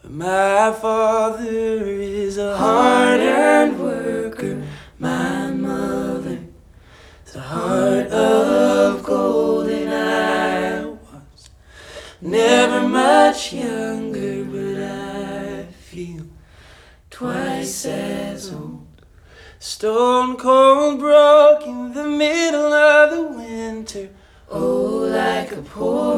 My father is a hard-earned worker. My mother is a heart of gold. And I was never much younger, but I feel twice as old. Stone cold broke in the middle of the winter. Oh, like a poor